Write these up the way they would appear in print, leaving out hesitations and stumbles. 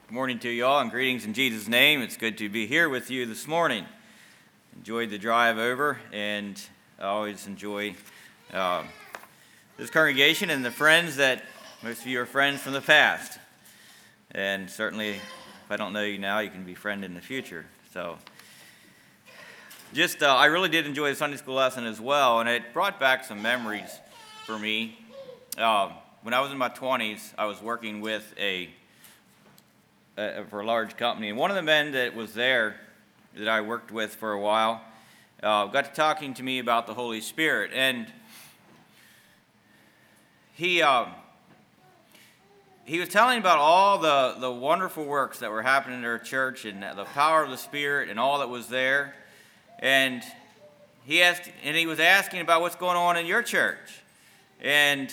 Good morning to you all, and greetings in Jesus' name. It's good to be here with you this morning. Enjoyed the drive over, and I always enjoy this congregation and the friends that most of you are friends from the past. And certainly, if I don't know you now, you can be friend in the future. So, I really did enjoy the Sunday school lesson as well, and it brought back some memories for me. When I was in my 20s, I was working with for a large company, and one of the men that was there that I worked with for a while got to talking to me about the Holy Spirit, and he was telling about all the wonderful works that were happening in our church and the power of the Spirit and all that was there, and he was asking about what's going on in your church, and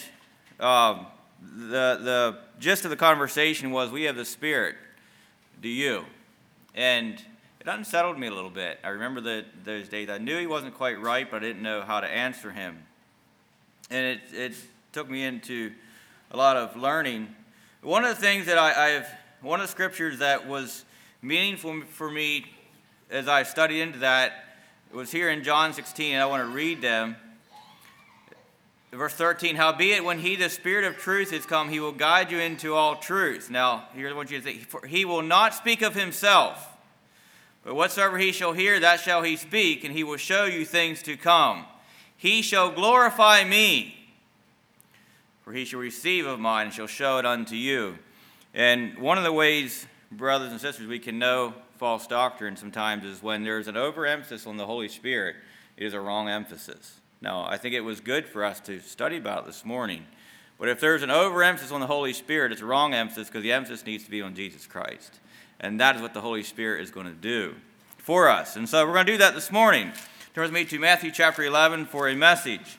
the gist of the conversation was, we have the Spirit. Do you? And it unsettled me a little bit. I remember those days. I knew he wasn't quite right, but I didn't know how to answer him. And it took me into a lot of learning. One of the things that one of the scriptures that was meaningful for me as I studied into that was here in John 16, and I want to read them. Verse 13, howbeit when he, the Spirit of truth, is come, he will guide you into all truth. Now, here's what I want you to think. For he will not speak of himself, but whatsoever he shall hear, that shall he speak, and he will show you things to come. He shall glorify me, for he shall receive of mine, and shall show it unto you. And one of the ways, brothers and sisters, we can know false doctrine sometimes is when there's an overemphasis on the Holy Spirit, it is a wrong emphasis. Now, I think it was good for us to study about it this morning. But if there's an overemphasis on the Holy Spirit, it's a wrong emphasis because the emphasis needs to be on Jesus Christ. And that is what the Holy Spirit is going to do for us. And so we're going to do that this morning. Turn with me to Matthew chapter 11 for a message.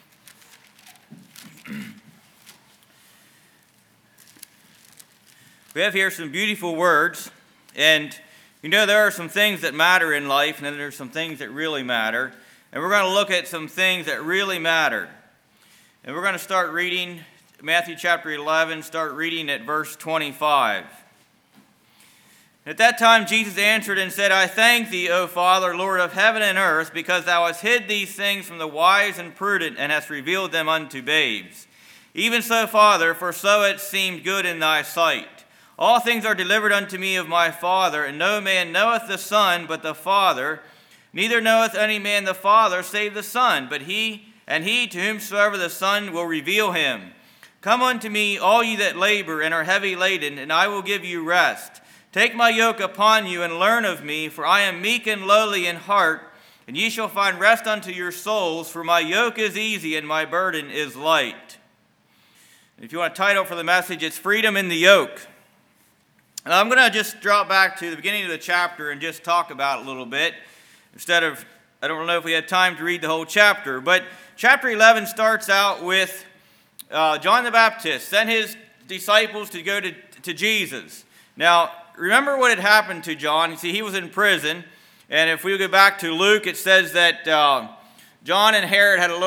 We have here some beautiful words. And you know there are some things that matter in life, and then there's some things that really matter. And we're going to look at some things that really matter. And we're going to start reading Matthew chapter 11, start reading at verse 25. At that time Jesus answered and said, I thank thee, O Father, Lord of heaven and earth, because thou hast hid these things from the wise and prudent, and hast revealed them unto babes. Even so, Father, for so it seemed good in thy sight. All things are delivered unto me of my Father, and no man knoweth the Son but the Father, neither knoweth any man the Father save the Son, but he to whomsoever the Son will reveal him. Come unto me, all ye that labor and are heavy laden, and I will give you rest. Take my yoke upon you and learn of me, for I am meek and lowly in heart, and ye shall find rest unto your souls, for my yoke is easy and my burden is light. If you want a title for the message, it's Freedom in the Yoke. And I'm going to just drop back to the beginning of the chapter and just talk about it a little bit. I don't know if we had time to read the whole chapter, but chapter 11 starts out with John the Baptist sent his disciples to go to Jesus. Now, remember what had happened to John. You see, he was in prison, and if we go back to Luke, it says that John and Herod had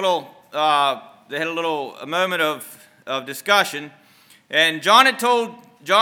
a moment of discussion, and John had told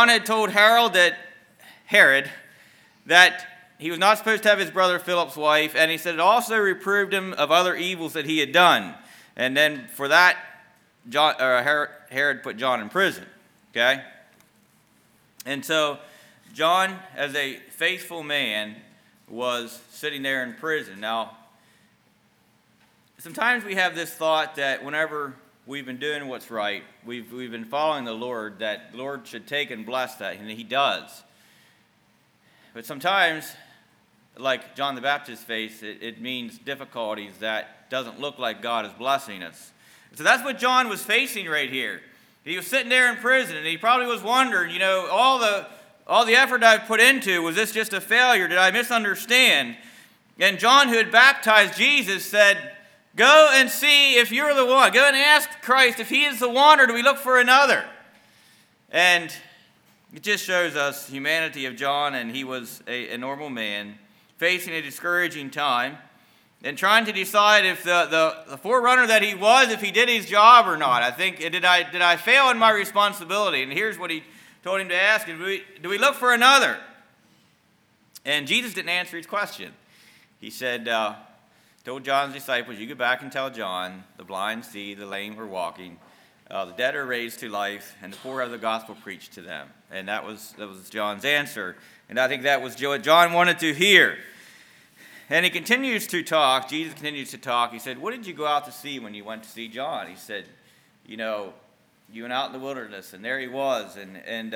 Herod that he was not supposed to have his brother Philip's wife, and he said it also reproved him of other evils that he had done. And then for that, Herod put John in prison. Okay? And so John, as a faithful man, was sitting there in prison. Now, sometimes we have this thought that whenever we've been doing what's right, we've been following the Lord, that the Lord should take and bless that, and he does. But sometimes, like John the Baptist faced, it means difficulties that doesn't look like God is blessing us. So that's what John was facing right here. He was sitting there in prison, and he probably was wondering, all the effort I've put into, was this just a failure? Did I misunderstand? And John, who had baptized Jesus, said, go and see if you're the one. Go and ask Christ if he is the one, or do we look for another? And it just shows us the humanity of John, and he was a normal man facing a discouraging time and trying to decide if the forerunner that he was, if he did his job or not. I think, did I fail in my responsibility? And here's what he told him to ask, do we look for another? And Jesus didn't answer his question. He said, told John's disciples, you go back and tell John, the blind see, the lame are walking, the dead are raised to life, and the poor have the gospel preached to them. And that was John's answer. And I think that was what John wanted to hear. And he continues to talk. Jesus continues to talk. He said, what did you go out to see when you went to see John? He said, you went out in the wilderness, and there he was. And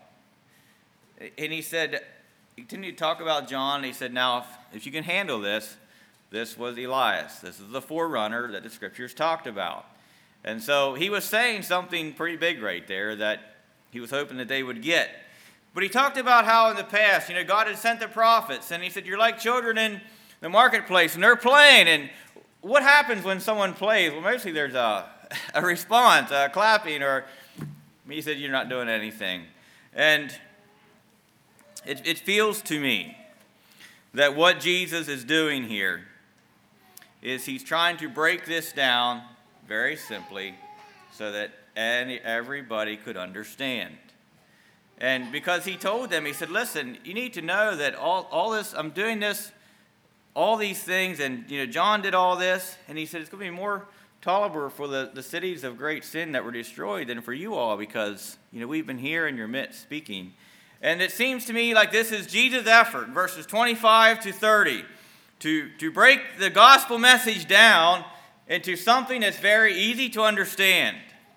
he said, he continued to talk about John. And he said, now, if you can handle this was Elias. This is the forerunner that the scriptures talked about. And so he was saying something pretty big right there that he was hoping that they would get. But he talked about how in the past, God had sent the prophets. And he said, you're like children in the marketplace, and they're playing. And what happens when someone plays? Well, mostly there's a response, clapping, or he said, you're not doing anything. And it feels to me that what Jesus is doing here is he's trying to break this down very simply so that everybody could understand. And because he told them, he said, listen, you need to know that all this, I'm doing this, all these things, and John did all this, and he said it's going to be more tolerable for the cities of great sin that were destroyed than for you all, because we've been here in your midst speaking. And it seems to me like this is Jesus' effort, verses 25 to 30, to break the gospel message down into something that's very easy to understand.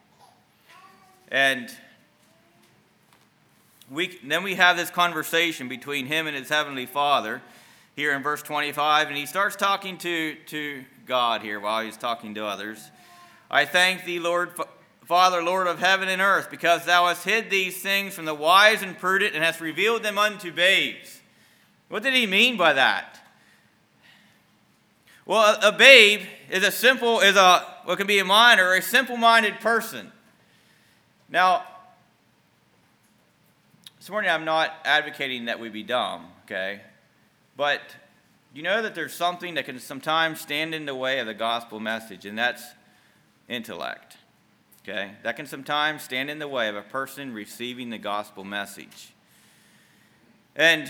And then we have this conversation between him and his heavenly Father here in verse 25, and he starts talking to God here while he's talking to others. I thank thee, Lord, Father, Lord of heaven and earth, because thou hast hid these things from the wise and prudent and hast revealed them unto babes. What did he mean by that? Well, a babe is what can be a minor or a simple-minded person. Now, this morning I'm not advocating that we be dumb, okay? But you know that there's something that can sometimes stand in the way of the gospel message, and that's intellect. Okay? That can sometimes stand in the way of a person receiving the gospel message. And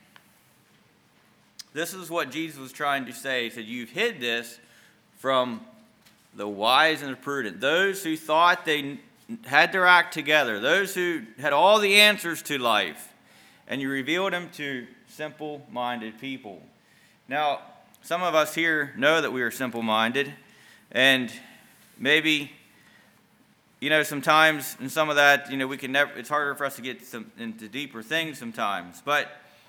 this is what Jesus was trying to say. He said, you've hid this from the wise and the prudent, those who thought they had their act together, those who had all the answers to life, and you revealed them to simple-minded people. Now, some of us here know that we are simple-minded, and maybe, sometimes in some of that, we can never. It's harder for us to get into deeper things sometimes. But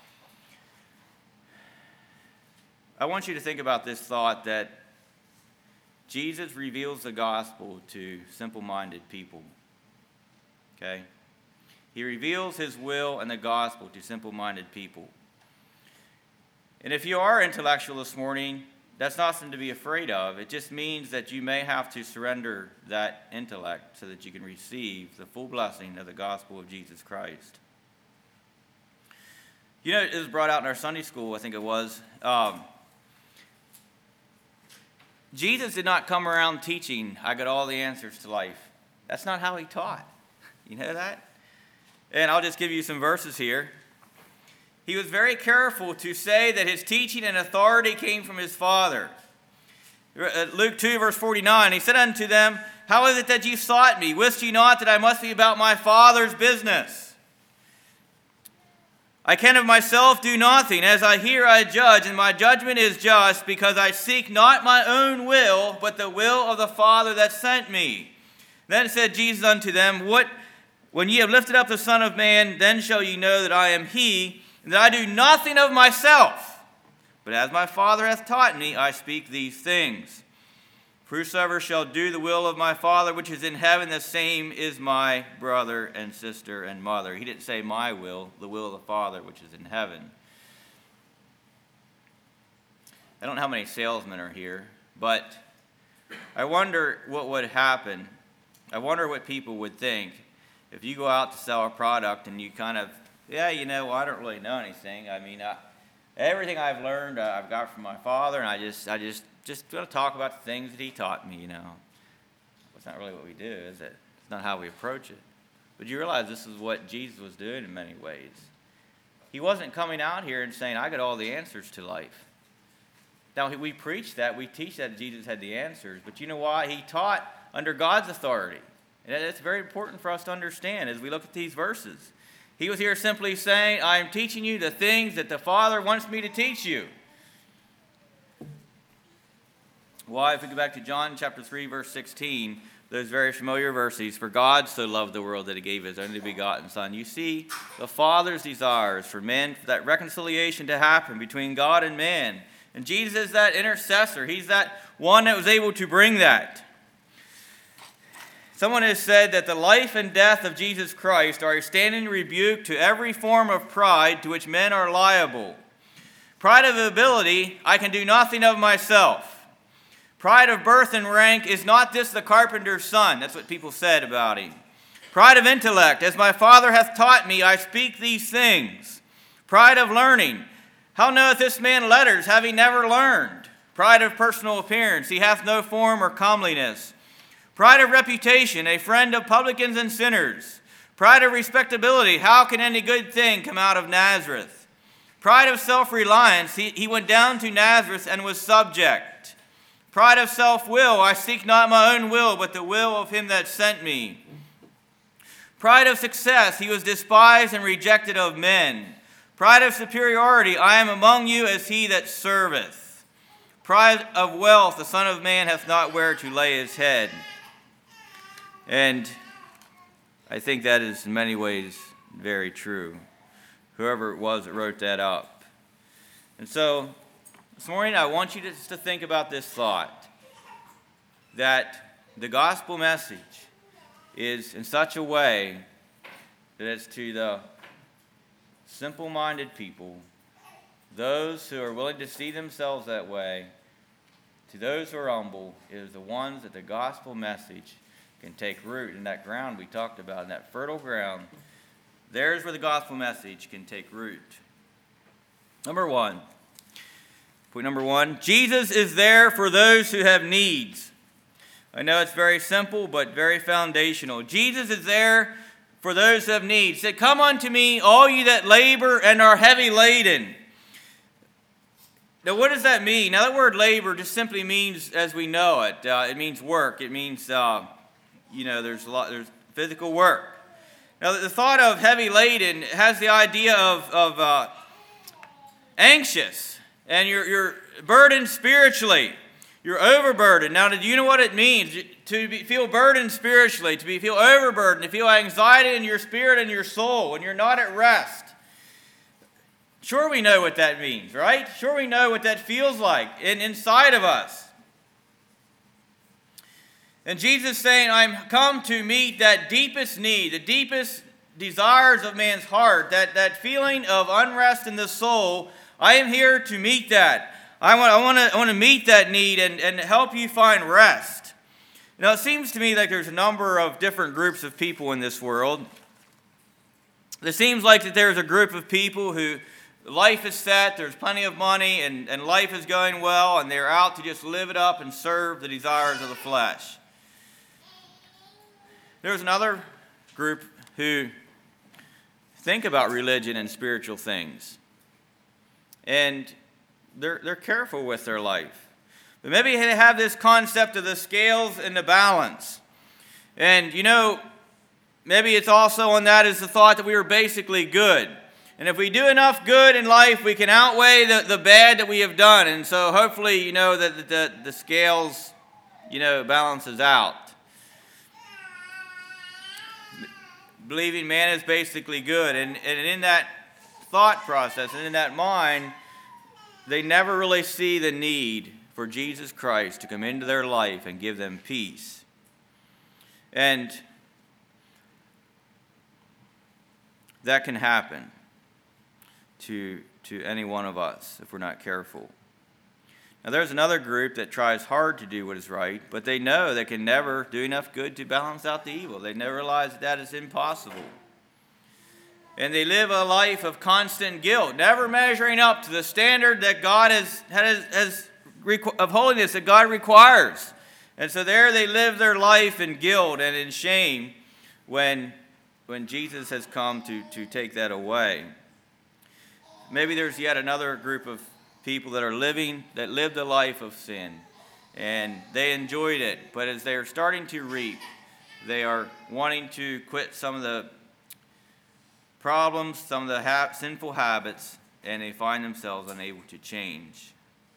I want you to think about this thought that Jesus reveals the gospel to simple-minded people. Okay? He reveals his will and the gospel to simple-minded people. And if you are intellectual this morning, that's not something to be afraid of. It just means that you may have to surrender that intellect so that you can receive the full blessing of the gospel of Jesus Christ. It was brought out in our Sunday school, I think it was. Jesus did not come around teaching, I got all the answers to life. That's not how he taught. You know that? And I'll just give you some verses here. He was very careful to say that his teaching and authority came from his Father. Luke 2, verse 49, he said unto them, how is it that ye sought me? Wist ye not that I must be about my Father's business? I can of myself do nothing. As I hear, I judge, and my judgment is just, because I seek not my own will, but the will of the Father that sent me. Then said Jesus unto them, when ye have lifted up the Son of Man, then shall ye know that I am he, and that I do nothing of myself, but as my Father hath taught me, I speak these things. For whosoever shall do the will of my Father which is in heaven, the same is my brother and sister and mother. He didn't say my will, the will of the Father which is in heaven. I don't know how many salesmen are here, but I wonder what would happen. I wonder what people would think if you go out to sell a product and you kind of, I don't really know anything. I mean, everything I've learned, I've got from my father, and I just going to talk about the things that he taught me, That's not really what we do, is it? It's not how we approach it. But you realize this is what Jesus was doing in many ways. He wasn't coming out here and saying, I got all the answers to life. Now, we preach that, we teach that Jesus had the answers, but you know why? He taught under God's authority. And that's very important for us to understand as we look at these verses. He was here simply saying, I am teaching you the things that the Father wants me to teach you. Why? If we go back to John chapter 3, verse 16, those very familiar verses, for God so loved the world that he gave his only begotten Son. You see the Father's desires for men, for that reconciliation to happen between God and man. And Jesus is that intercessor. He's that one that was able to bring that. Someone has said that the life and death of Jesus Christ are a standing rebuke to every form of pride to which men are liable. Pride of ability, I can do nothing of myself. Pride of birth and rank, is not this the carpenter's son? That's what people said about him. Pride of intellect, as my Father hath taught me, I speak these things. Pride of learning, how knoweth this man letters, having never learned? Pride of personal appearance, he hath no form or comeliness. Pride of reputation, a friend of publicans and sinners. Pride of respectability, how can any good thing come out of Nazareth? Pride of self-reliance, he went down to Nazareth and was subject. Pride of self-will, I seek not my own will, but the will of him that sent me. Pride of success, he was despised and rejected of men. Pride of superiority, I am among you as he that serveth. Pride of wealth, the Son of Man hath not where to lay his head. And I think that is in many ways very true. Whoever it was that wrote that up. And so, this morning, I want you to think about this thought, that the gospel message is in such a way that it's to the simple-minded people, those who are willing to see themselves that way, to those who are humble, it is the ones that the gospel message can take root in that ground we talked about, in that fertile ground. There's where the gospel message can take root. Point number one, Jesus is there for those who have needs. I know it's very simple, but very foundational. Jesus is there for those who have needs. He said, come unto me, all you that labor and are heavy laden. Now, what does that mean? Now, that word labor just simply means, as we know it, it means work. It means, there's physical work. Now, the thought of heavy laden has the idea of anxious. And you're burdened spiritually. You're overburdened. Now, do you know what it means to feel burdened spiritually, to feel overburdened, to feel anxiety in your spirit and your soul when you're not at rest? Sure, we know what that means, right? Sure, we know what that feels like inside of us. And Jesus is saying, I'm come to meet that deepest need, the deepest desires of man's heart, that feeling of unrest in the soul. I am here to meet that. I want to meet that need and help you find rest. Now, it seems to me like there's a number of different groups of people in this world. It seems like that there's a group of people who life is set, there's plenty of money, and life is going well, and they're out to just live it up and serve the desires of the flesh. There's another group who think about religion and spiritual things. And they're careful with their life. But maybe they have this concept of the scales and the balance. And, maybe it's also on that is the thought that we are basically good. And if we do enough good in life, we can outweigh the bad that we have done. And so hopefully, that the scales, balances out. Believing man is basically good. And in that thought process and in that mind, they never really see the need for Jesus Christ to come into their life and give them peace. And that can happen to any one of us if we're not careful. Now, there's another group that tries hard to do what is right, but they know they can never do enough good to balance out the evil. They never realize that is impossible. And they live a life of constant guilt, never measuring up to the standard that God has of holiness that God requires. And so there they live their life in guilt and in shame when when Jesus has come to take that away. Maybe there's yet another group of people that lived a life of sin, and they enjoyed it, but as they're starting to reap, they are wanting to quit some of the problems, some of the sinful habits, and they find themselves unable to change.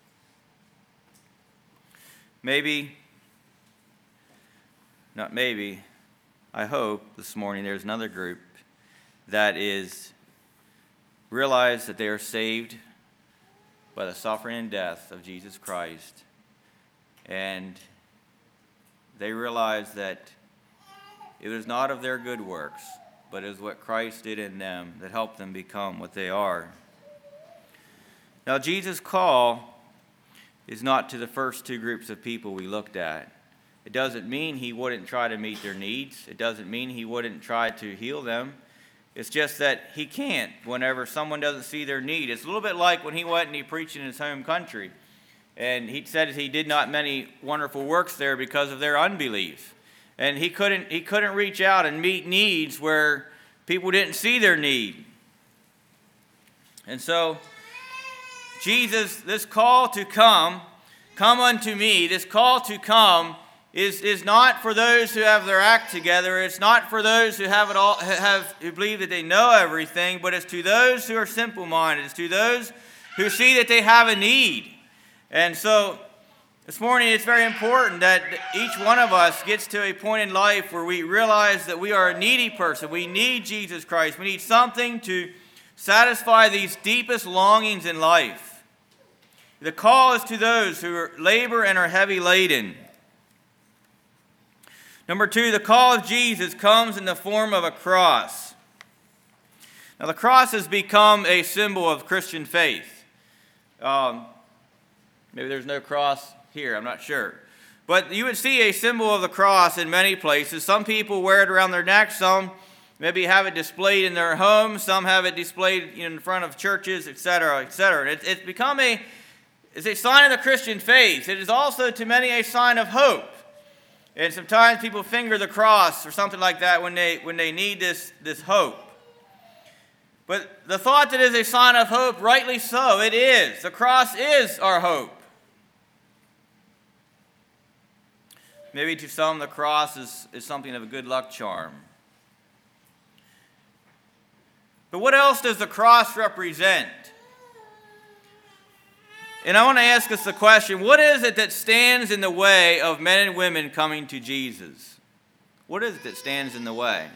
I hope this morning there's another group that is realize that they are saved by the suffering and death of Jesus Christ, and they realize that it was not of their good works, but it is what Christ did in them that helped them become what they are. Now, Jesus' call is not to the first two groups of people we looked at. It doesn't mean he wouldn't try to meet their needs. It doesn't mean he wouldn't try to heal them. It's just that he can't whenever someone doesn't see their need. It's a little bit like when he went and he preached in his home country. And he said he did not many wonderful works there because of their unbelief. And he couldn't reach out and meet needs where people didn't see their need. And so Jesus, this call to come unto me, this call to come is not for those who have their act together. It's not for those who who believe that they know everything, but it's to those who are simple-minded. It's to those who see that they have a need. And so this morning it's very important that each one of us gets to a point in life where we realize that we are a needy person. We need Jesus Christ. We need something to satisfy these deepest longings in life. The call is to those who labor and are heavy laden. Number 2, the call of Jesus comes in the form of a cross. Now, the cross has become a symbol of Christian faith. Maybe there's no cross here, I'm not sure. But you would see a symbol of the cross in many places. Some people wear it around their neck, some maybe have it displayed in their homes, some have it displayed in front of churches, etc., etc. It's become a sign of the Christian faith. It is also to many a sign of hope. And sometimes people finger the cross or something like that when they need this hope. But the thought that it is a sign of hope, rightly so, it is. The cross is our hope. Maybe to some the cross is something of a good luck charm. But what else does the cross represent? And I want to ask us the question, what is it that stands in the way of men and women coming to Jesus? What is it that stands in the way?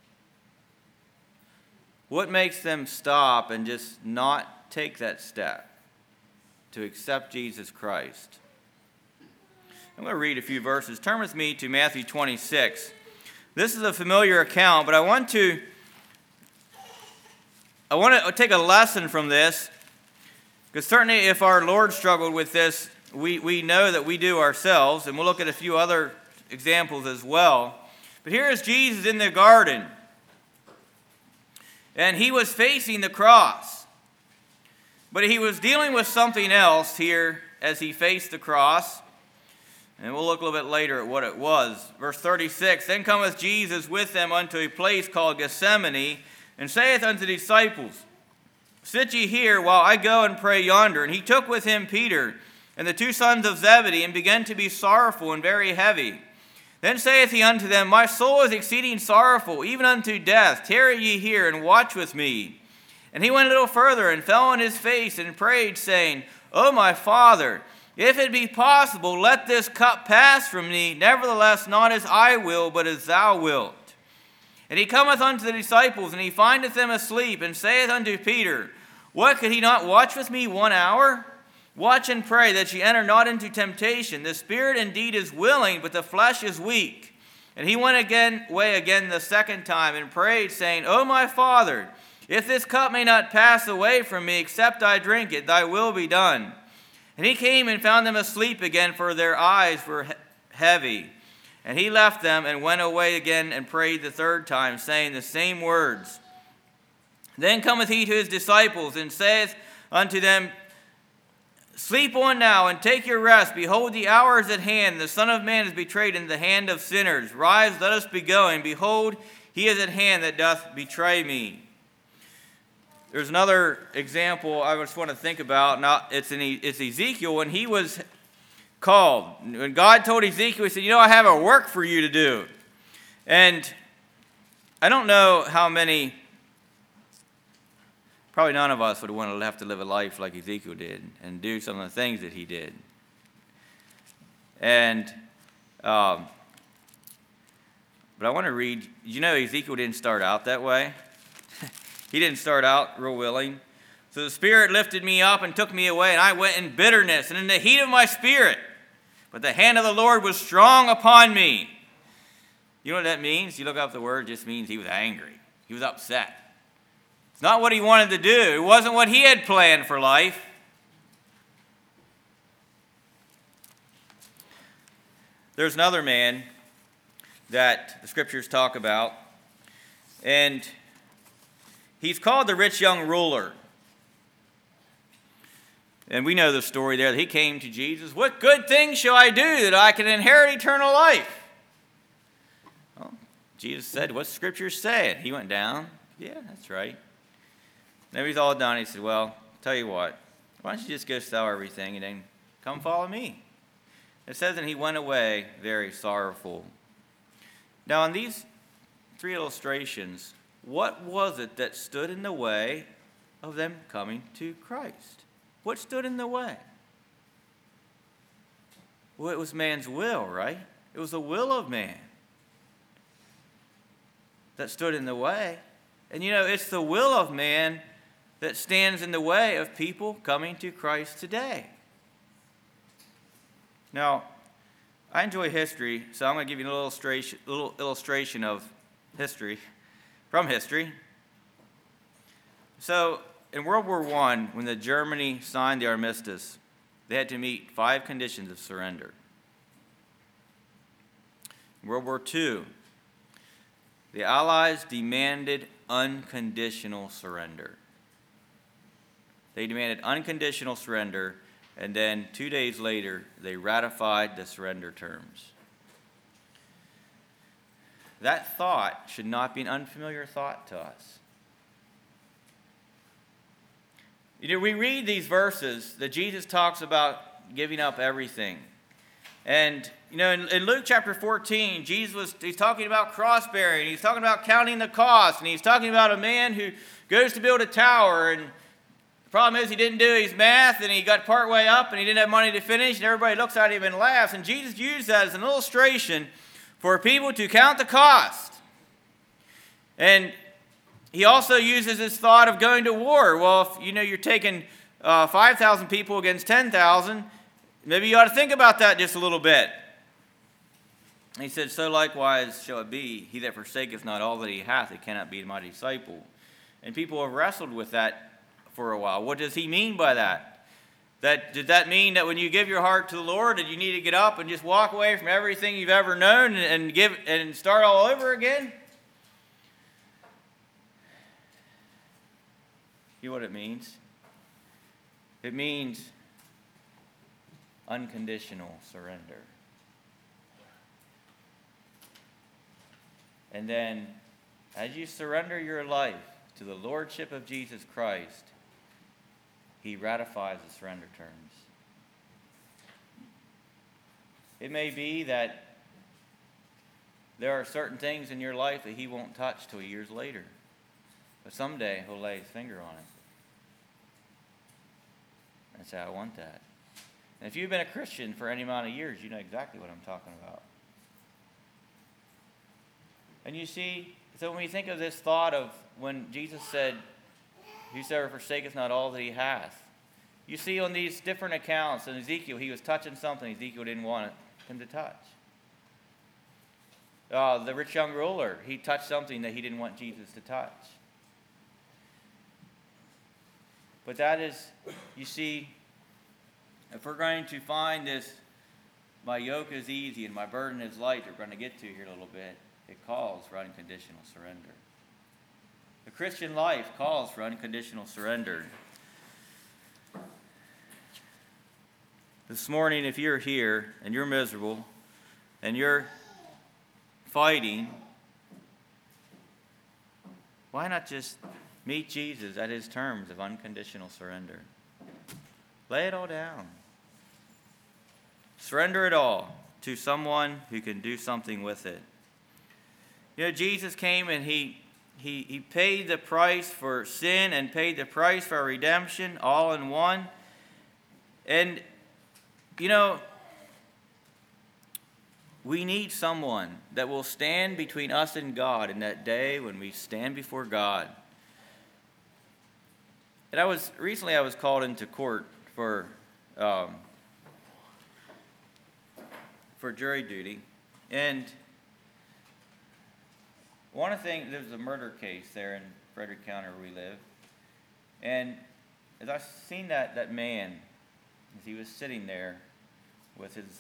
What makes them stop and just not take that step to accept Jesus Christ? I'm going to read a few verses. Turn with me to Matthew 26. This is a familiar account, but I want to take a lesson from this. Because certainly if our Lord struggled with this, we know that we do ourselves, and we'll look at a few other examples as well. But here is Jesus in the garden, and he was facing the cross. But he was dealing with something else here as he faced the cross, and we'll look a little bit later at what it was. Verse 36, Then cometh Jesus with them unto a place called Gethsemane, and saith unto the disciples, Sit ye here while I go and pray yonder. And he took with him Peter and the two sons of Zebedee, and began to be sorrowful and very heavy. Then saith he unto them, My soul is exceeding sorrowful, even unto death. Tarry ye here, and watch with me. And he went a little further, and fell on his face, and prayed, saying, O my Father, if it be possible, let this cup pass from me. Nevertheless, not as I will, but as thou wilt. And he cometh unto the disciples, and he findeth them asleep, and saith unto Peter, What, could he not watch with me 1 hour? Watch and pray that ye enter not into temptation. The spirit indeed is willing, but the flesh is weak. And he went away again the second time, and prayed, saying, O my Father, if this cup may not pass away from me, except I drink it, thy will be done. And he came and found them asleep again, for their eyes were heavy. And he left them and went away again and prayed the third time, saying the same words. Then cometh he to his disciples, and saith unto them, Sleep on now, and take your rest. Behold, the hour is at hand. The Son of Man is betrayed into the hand of sinners. Rise, let us be going. Behold, He is at hand that doth betray me. There's another example I just want to think about. It's Ezekiel when he was called. When God told Ezekiel, he said, I have a work for you to do. And I don't know how many, probably none of us would want to have to live a life like Ezekiel did and do some of the things that he did. And, but I want to read, Ezekiel didn't start out that way. He didn't start out real willing. So the Spirit lifted me up and took me away, and I went in bitterness and in the heat of my spirit. But the hand of the Lord was strong upon me. You know what that means? You look up the word, it just means he was angry. He was upset. It's not what he wanted to do. It wasn't what he had planned for life. There's another man that the scriptures talk about, and he's called the rich young ruler. And we know the story there that he came to Jesus. What good thing shall I do that I can inherit eternal life? Well, Jesus said, what's the scripture say? He went down. Yeah, that's right. Then he's all done. He said, well, tell you what. Why don't you just go sell everything and then come follow me? It says that he went away very sorrowful. Now, in these three illustrations, what was it that stood in the way of them coming to Christ? What stood in the way? Well, it was man's will, right? It was the will of man that stood in the way. And it's the will of man that stands in the way of people coming to Christ today. Now, I enjoy history, so I'm going to give you a little illustration of history, from history. So, in World War I, when the Germany signed the armistice, they had to meet 5 conditions of surrender. In World War II, the Allies demanded unconditional surrender. They demanded unconditional surrender, and then 2 days later, they ratified the surrender terms. That thought should not be an unfamiliar thought to us. We read these verses that Jesus talks about giving up everything. And, in Luke chapter 14, he's talking about cross-bearing. He's talking about counting the cost. And he's talking about a man who goes to build a tower. And the problem is he didn't do his math, and he got partway up, and he didn't have money to finish. And everybody looks at him and laughs. And Jesus used that as an illustration for people to count the cost. And he also uses this thought of going to war. Well, if you're taking 5,000 people against 10,000, maybe you ought to think about that just a little bit. And he said, so likewise shall it be, he that forsaketh not all that he hath, he cannot be my disciple. And people have wrestled with that for a while. What does he mean by that? Did that mean that when you give your heart to the Lord, that you need to get up and just walk away from everything you've ever known and start all over again? You know what it means? It means unconditional surrender. And then, as you surrender your life to the Lordship of Jesus Christ, he ratifies the surrender terms. It may be that there are certain things in your life that he won't touch till years later. But someday he'll lay his finger on it and say, I want that. And if you've been a Christian for any amount of years, you know exactly what I'm talking about. And you see, so when we think of this thought of when Jesus said, whosoever forsaketh not all that he hath, you see on these different accounts, in Ezekiel, he was touching something Ezekiel didn't want him to touch. The rich young ruler, he touched something that he didn't want Jesus to touch. But that is, you see, if we're going to find this, my yoke is easy and my burden is light, we're going to get to here a little bit, it calls for unconditional surrender. The Christian life calls for unconditional surrender. This morning, if you're here and you're miserable and you're fighting Why not just meet Jesus at his terms of unconditional surrender? Lay it all down. Surrender it all to someone who can do something with it. You know, Jesus came and he paid the price for sin and paid the price for our redemption all in one. And, you know, we need someone that will stand between us and God in that day when we stand before God. And recently I was called into court for jury duty. And one of the things, there was a murder case there in Frederick County where we live. And as I seen that man, as he was sitting there with his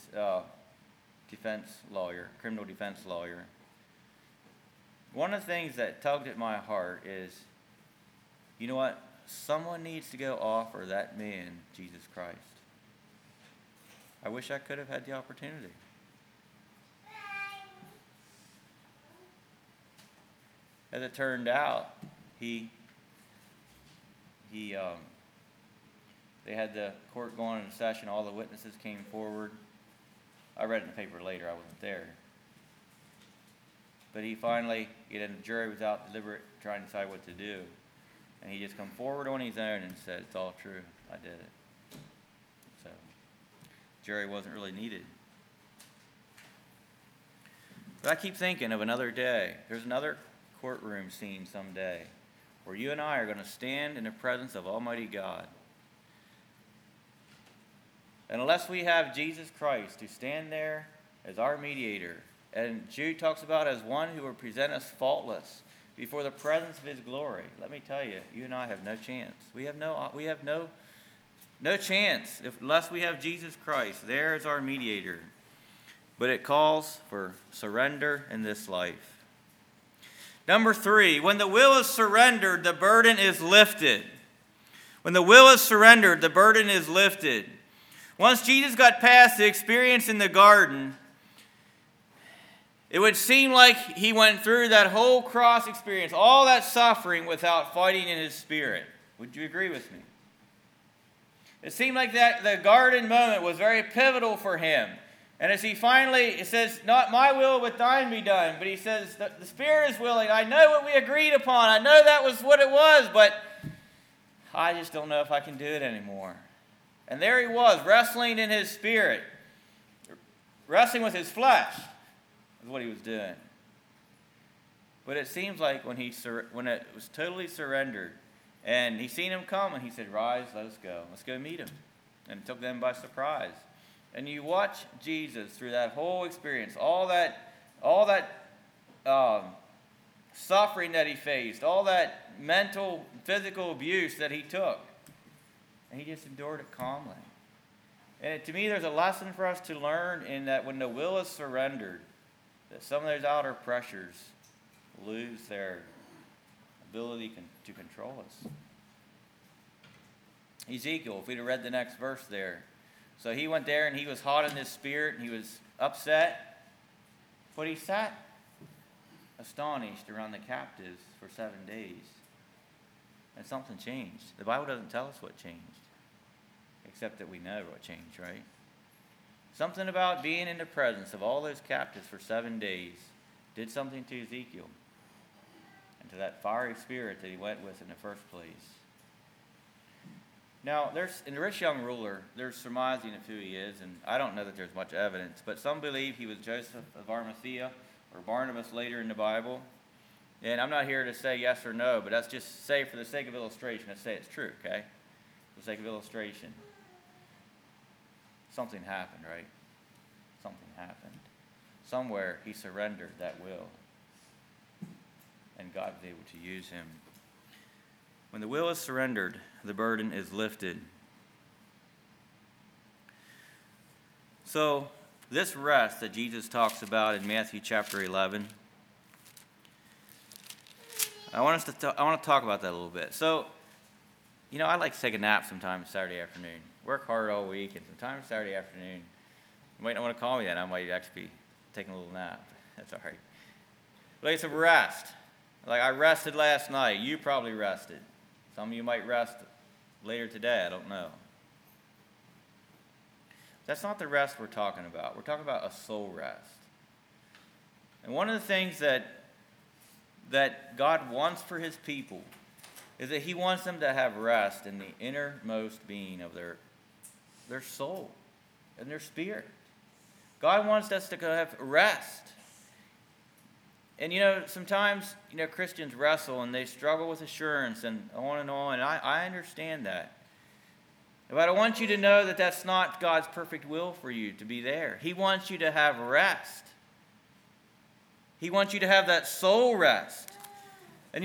criminal defense lawyer, one of the things that tugged at my heart is, you know what? Someone needs to go offer that man Jesus Christ. I wish I could have had the opportunity. As it turned out, they had the court going into session. All the witnesses came forward. I read it in the paper later. I wasn't there. But he finally, the jury was out deliberate, trying to decide what to do. And he just come forward on his own and said, it's all true. I did it. So, jury wasn't really needed. But I keep thinking of another day. There's another courtroom scene someday where you and I are going to stand in the presence of Almighty God. And unless we have Jesus Christ to stand there as our mediator, and Jude talks about as one who will present us faultless before the presence of his glory, let me tell you, you and I have no chance. We have no chance unless we have Jesus Christ. There is our mediator. But it calls for surrender in this life. Number 3, when the will is surrendered, the burden is lifted. When the will is surrendered, the burden is lifted. Once Jesus got past the experience in the garden, it would seem like he went through that whole cross experience, all that suffering, without fighting in his spirit. Would you agree with me? It seemed like that the garden moment was very pivotal for him. And as he finally, it says, not my will, but thine be done. But he says, the Spirit is willing. I know what we agreed upon. I know that was what it was, but I just don't know if I can do it anymore. And there he was, wrestling in his spirit. Wrestling with his flesh is what he was doing. But it seems like when it was totally surrendered, and he seen him come, and he said, rise, let us go. Let's go meet him. And it took them by surprise. And you watch Jesus through that whole experience, all that suffering that he faced, all that mental, physical abuse that he took. And he just endured it calmly. And to me, there's a lesson for us to learn in that when the will is surrendered, that some of those outer pressures lose their ability to control us. Ezekiel, if we'd have read the next verse there. So he went there and he was hot in his spirit and he was upset. But he sat astonished around the captives for 7 days. And something changed. The Bible doesn't tell us what changed. Except that we know what changed, right? Something about being in the presence of all those captives for 7 days did something to Ezekiel. And to that fiery spirit that he went with in the first place. Now, in the rich young ruler, there's surmising of who he is, and I don't know that there's much evidence, but some believe he was Joseph of Arimathea or Barnabas later in the Bible. And I'm not here to say yes or no, but let's just say for the sake of illustration, let's say it's true, okay? For the sake of illustration. Something happened, right? Something happened. Somewhere he surrendered that will, and God was able to use him. When the will is surrendered, the burden is lifted. So, this rest that Jesus talks about in Matthew chapter 11, I want to talk about that a little bit. So, you know, I like to take a nap sometimes Saturday afternoon. Work hard all week, and sometimes Saturday afternoon, you might not want to call me that. I might actually be taking a little nap. That's all right. But it's a rest. Like, I rested last night. You probably rested. Some of you might rest later today. I don't know. That's not the rest we're talking about. We're talking about a soul rest. And one of the things that God wants for his people is that he wants them to have rest in the innermost being of their soul and their spirit. God wants us to have rest. And sometimes, Christians wrestle and they struggle with assurance and on, and I understand that. But I want you to know that that's not God's perfect will for you to be there. He wants you to have rest. He wants you to have that soul rest. And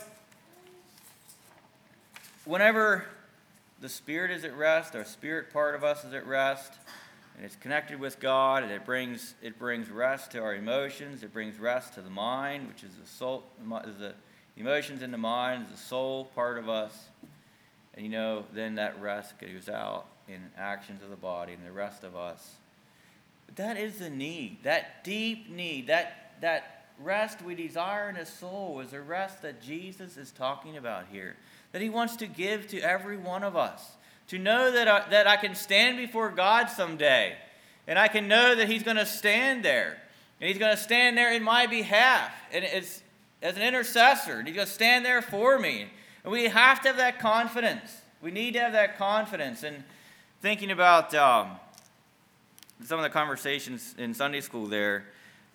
whenever the spirit is at rest, our spirit part of us is at rest, and it's connected with God, and it brings rest to our emotions. It brings rest to the mind, which is the soul. The emotions in the mind is the soul part of us. And then that rest goes out in actions of the body and the rest of us. But that is the need, that deep need, that rest we desire in the soul is a rest that Jesus is talking about here, that he wants to give to every one of us. To know that I can stand before God someday, and I can know that he's going to stand there, and he's going to stand there in my behalf, and it's as an intercessor, and he's going to stand there for me. And we have to have that confidence. We need to have that confidence. And thinking about some of the conversations in Sunday school there,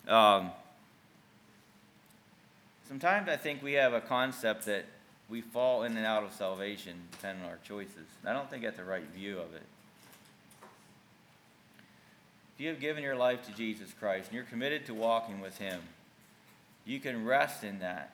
sometimes I think we have a concept that we fall in and out of salvation depending on our choices. I don't think that's the right view of it. If you have given your life to Jesus Christ and you're committed to walking with him, you can rest in that.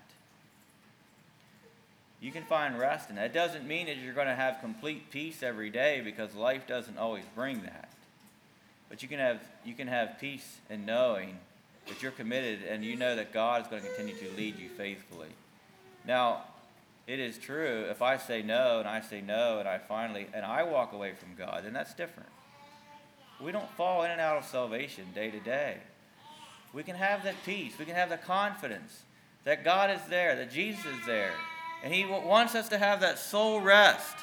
You can find rest in that. It doesn't mean that you're going to have complete peace every day, because life doesn't always bring that. But you can have peace in knowing that you're committed and you know that God is going to continue to lead you faithfully. Now, it is true, if I say no and I walk away from God, then that's different. We don't fall in and out of salvation day to day. We can have that peace. We can have the confidence that God is there, that Jesus is there. And he wants us to have that soul rest.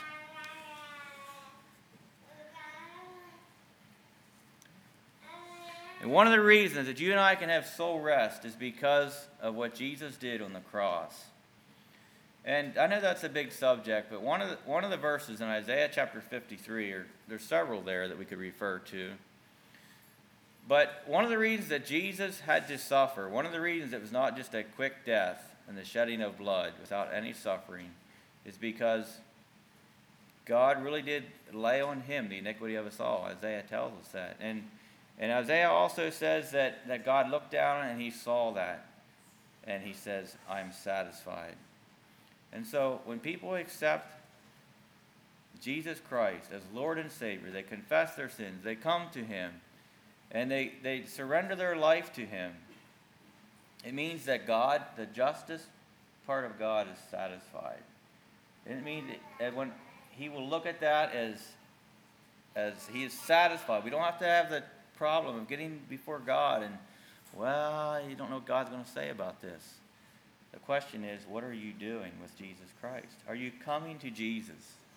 And one of the reasons that you and I can have soul rest is because of what Jesus did on the cross. And I know that's a big subject, but one of the verses in Isaiah chapter 53, there's several there that we could refer to. But one of the reasons that Jesus had to suffer, one of the reasons it was not just a quick death and the shedding of blood without any suffering, is because God really did lay on him the iniquity of us all. Isaiah tells us that. And Isaiah also says that God looked down and he saw that. And he says, I'm satisfied. And so when people accept Jesus Christ as Lord and Savior, they confess their sins, they come to him, and they surrender their life to him, it means that God, the justice part of God, is satisfied. It means that when he will look at that as he is satisfied. We don't have to have the problem of getting before God and, you don't know what God's going to say about this. The question is, what are you doing with Jesus Christ? Are you coming to Jesus?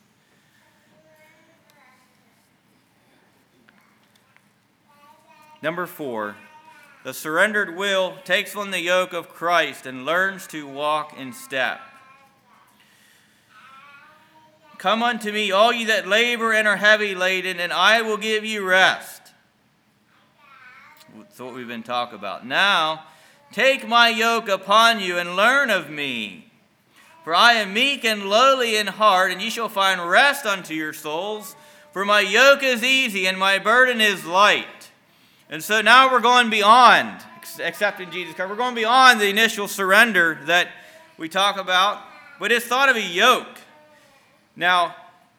Number 4, the surrendered will takes on the yoke of Christ and learns to walk in step. Come unto me, all ye that labor and are heavy laden, and I will give you rest. That's what we've been talking about. Now, take my yoke upon you and learn of me. For I am meek and lowly in heart, and ye shall find rest unto your souls. For my yoke is easy and my burden is light. And so now we're going beyond accepting Jesus Christ. We're going beyond the initial surrender that we talk about, but it's thought of a yoke. Now,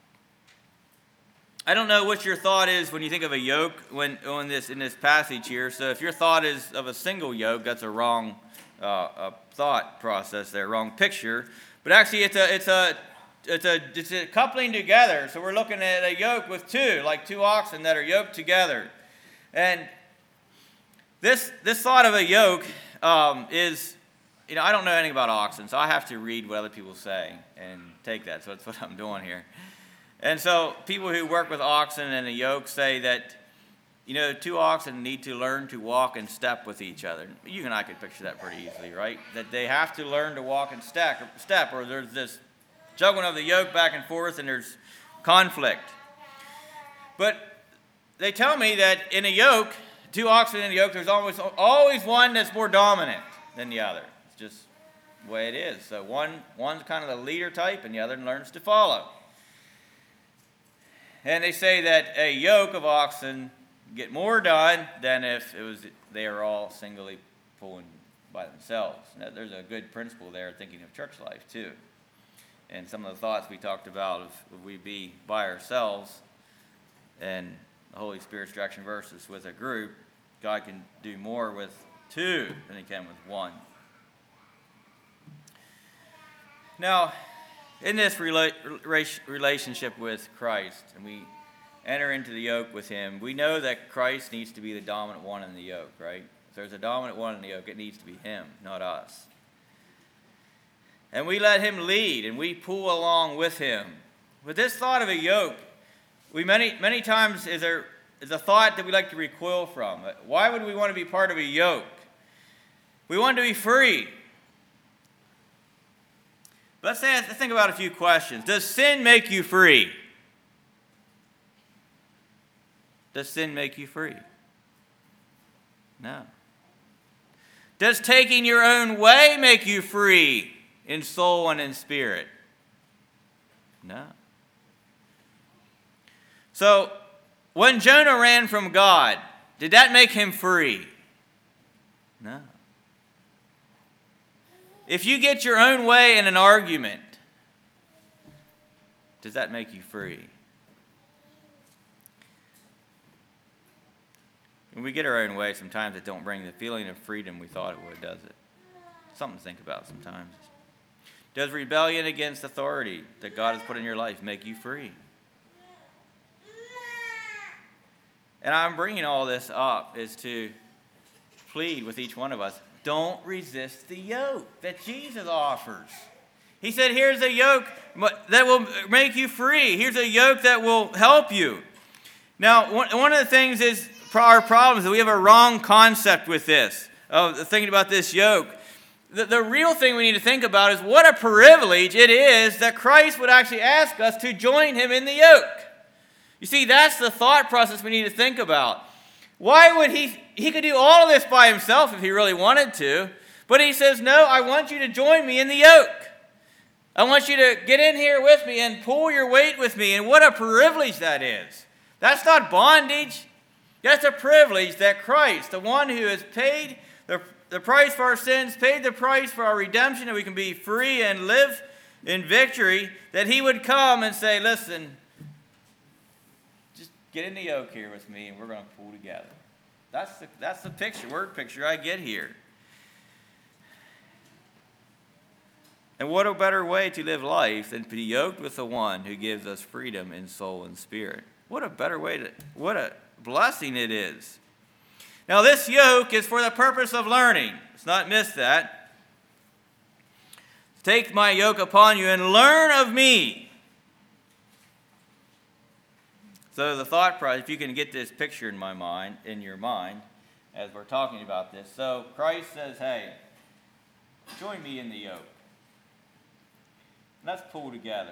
I don't know what your thought is when you think of a yoke in this passage here. So if your thought is of a single yoke, that's a wrong thought process there, wrong picture. But actually, it's a coupling together. So we're looking at a yoke with two oxen that are yoked together. And this thought of a yoke is I don't know anything about oxen, so I have to read what other people say and take that. So that's what I'm doing here. And so people who work with oxen and a yoke say that, two oxen need to learn to walk and step with each other. You and I could picture that pretty easily, right? That they have to learn to walk and step, or there's this juggling of the yoke back and forth, and there's conflict. But they tell me that in a yoke, two oxen in a yoke, there's always one that's more dominant than the other. It's just the way it is. So one's kind of the leader type, and the other learns to follow. And they say that a yoke of oxen get more done than if they are all singly pulling by themselves. Now, there's a good principle there thinking of church life too. And some of the thoughts we talked about, if we be by ourselves and the Holy Spirit's direction versus with a group, God can do more with two than he can with one. Now, in this relationship with Christ, and we enter into the yoke with him, we know that Christ needs to be the dominant one in the yoke, right? If there's a dominant one in the yoke, it needs to be him, not us. And we let him lead, and we pull along with him. With this thought of a yoke, we many times is a thought that we like to recoil from. Why would we want to be part of a yoke? We want to be free. Let's think about a few questions. Does sin make you free? Does sin make you free? No. Does taking your own way make you free in soul and in spirit? No. So, when Jonah ran from God, did that make him free? No. If you get your own way in an argument, does that make you free? When we get our own way, sometimes it don't bring the feeling of freedom we thought it would, does it? Something to think about sometimes. Does rebellion against authority that God has put in your life make you free? And I'm bringing all this up is to plead with each one of us. Don't resist the yoke that Jesus offers. He said, here's a yoke that will make you free. Here's a yoke that will help you. Now, one of the things is our problem is that we have a wrong concept with this, of thinking about this yoke. The real thing we need to think about is what a privilege it is that Christ would actually ask us to join him in the yoke. You see, that's the thought process we need to think about. Why would he could do all of this by himself if he really wanted to, but he says, no, I want you to join me in the yoke. I want you to get in here with me and pull your weight with me, and what a privilege that is. That's not bondage. That's a privilege that Christ, the one who has paid the price for our sins, paid the price for our redemption, that we can be free and live in victory, that he would come and say, listen, just get in the yoke here with me and we're going to pull together. That's the word picture I get here. And what a better way to live life than to be yoked with the one who gives us freedom in soul and spirit. What a better way what a blessing it is. Now, this yoke is for the purpose of learning. Let's not miss that. Take my yoke upon you and learn of me. So the thought process, if you can get this picture in your mind, as we're talking about this. So Christ says, hey, join me in the yoke. Let's pull together.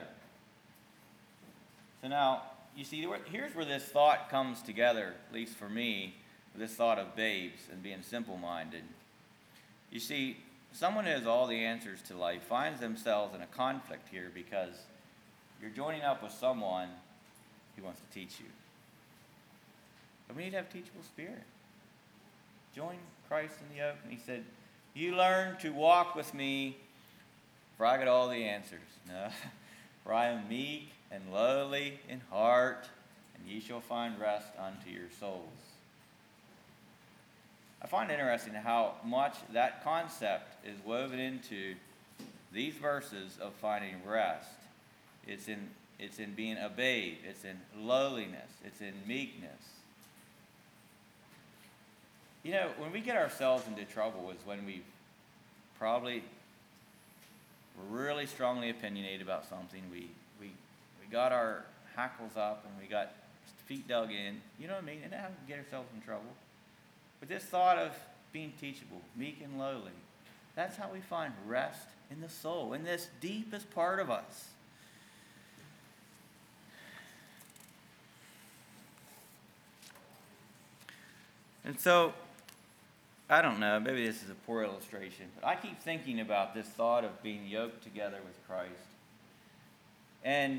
So now, you see, here's where this thought comes together, at least for me, this thought of babes and being simple-minded. You see, someone who has all the answers to life finds themselves in a conflict here because you're joining up with someone who wants to teach you. But we need to have a teachable spirit. Join Christ in the yoke, and he said, you learn to walk with me, for I got all the answers. No, for I am meek and lowly in heart, and ye shall find rest unto your souls. I find it interesting how much that concept is woven into these verses of finding rest. It's in being a babe. It's in lowliness. It's in meekness. You know, when we get ourselves into trouble is when we've probably were really strongly opinionated about something. We got our hackles up and we got feet dug in, you know what I mean, and now we get ourselves in trouble. But this thought of being teachable, meek and lowly, that's how we find rest in the soul, in this deepest part of us. And so, I don't know, maybe this is a poor illustration, but I keep thinking about this thought of being yoked together with Christ. And,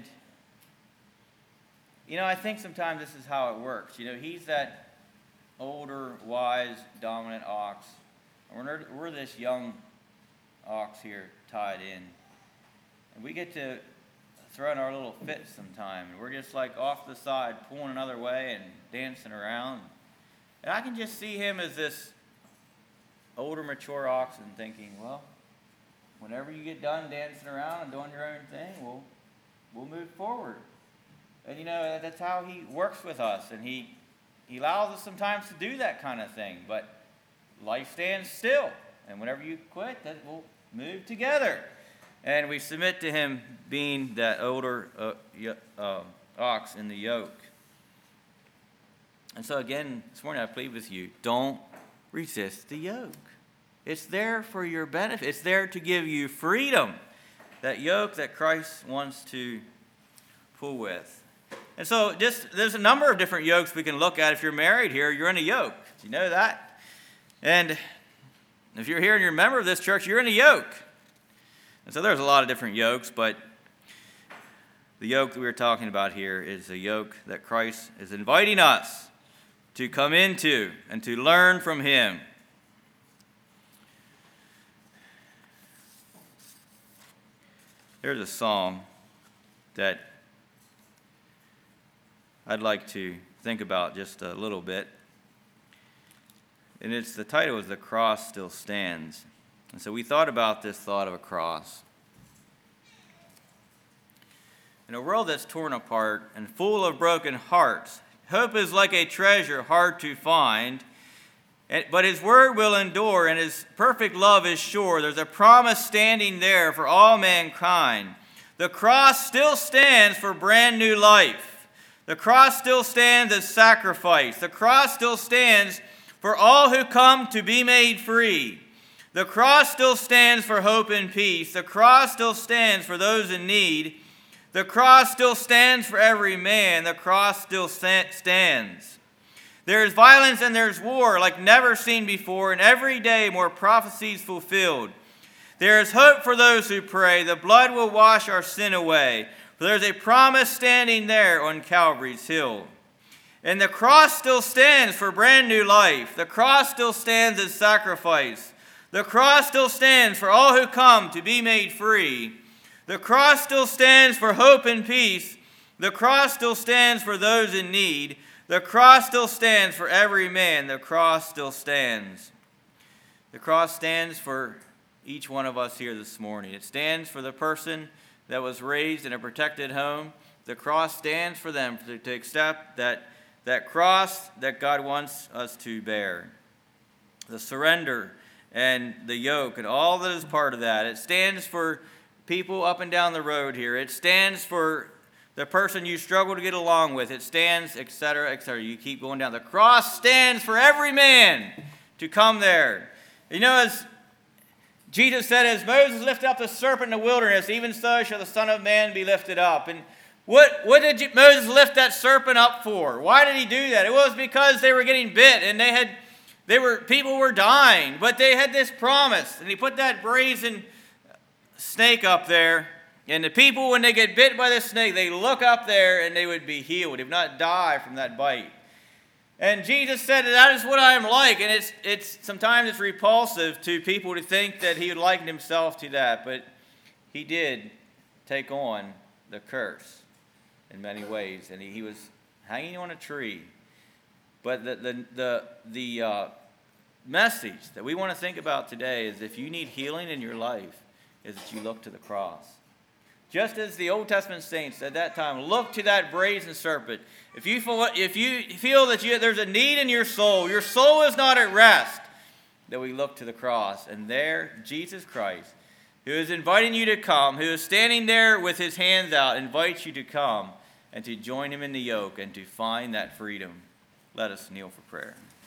you know, I think sometimes this is how it works. You know, he's that older, wise, dominant ox. And we're this young ox here tied in. And we get to throw in our little fits sometime. And we're just like off the side, pulling another way and dancing around. And I can just see him as this older, mature ox and thinking, well, whenever you get done dancing around and doing your own thing, we'll move forward. And, you know, that's how he works with us. And he allows us sometimes to do that kind of thing. But life stands still. And whenever you quit, then we'll move together. And we submit to him being that older ox in the yoke. And so again, this morning I plead with you, don't resist the yoke. It's there for your benefit. It's there to give you freedom. That yoke that Christ wants to pull with. And so there's a number of different yokes we can look at. If you're married here, you're in a yoke. Do you know that? And if you're here and you're a member of this church, you're in a yoke. And so there's a lot of different yokes, but the yoke that we're talking about here is a yoke that Christ is inviting us to come into and to learn from him. There's a song that I'd like to think about just a little bit. And the title is "The Cross Still Stands." And so we thought about this thought of a cross. In a world that's torn apart and full of broken hearts, hope is like a treasure hard to find, but his word will endure and his perfect love is sure. There's a promise standing there for all mankind. The cross still stands for brand new life. The cross still stands as sacrifice. The cross still stands for all who come to be made free. The cross still stands for hope and peace. The cross still stands for those in need. The cross still stands for every man. The cross still stands. There is violence and there's war like never seen before, and every day more prophecies fulfilled. There is hope for those who pray. The blood will wash our sin away, for there's a promise standing there on Calvary's hill. And the cross still stands for brand new life. The cross still stands as sacrifice. The cross still stands for all who come to be made free. The cross still stands for hope and peace. The cross still stands for those in need. The cross still stands for every man. The cross still stands. The cross stands for each one of us here this morning. It stands for the person that was raised in a protected home. The cross stands for them to accept that cross that God wants us to bear. The surrender and the yoke and all that is part of that. It stands for people up and down the road here. It stands for the person you struggle to get along with. It stands, etc., etc. You keep going down. The cross stands for every man to come there. You know, as Jesus said, as Moses lifted up the serpent in the wilderness, even so shall the Son of Man be lifted up. And what did Moses lift that serpent up for? Why did he do that? It was because they were getting bit and people were dying, but they had this promise. And he put that brazen snake up there. And the people, when they get bit by the snake, they look up there and they would be healed, if not die from that bite. And Jesus said, that is what I am like. And sometimes it's repulsive to people to think that he would liken himself to that. But he did take on the curse in many ways. And he was hanging on a tree. But the message that we want to think about today is if you need healing in your life, is that you look to the cross. Just as the Old Testament saints at that time, look to that brazen serpent. If you feel that there's a need in your soul is not at rest, that we look to the cross. And there, Jesus Christ, who is inviting you to come, who is standing there with his hands out, invites you to come and to join him in the yoke and to find that freedom. Let us kneel for prayer.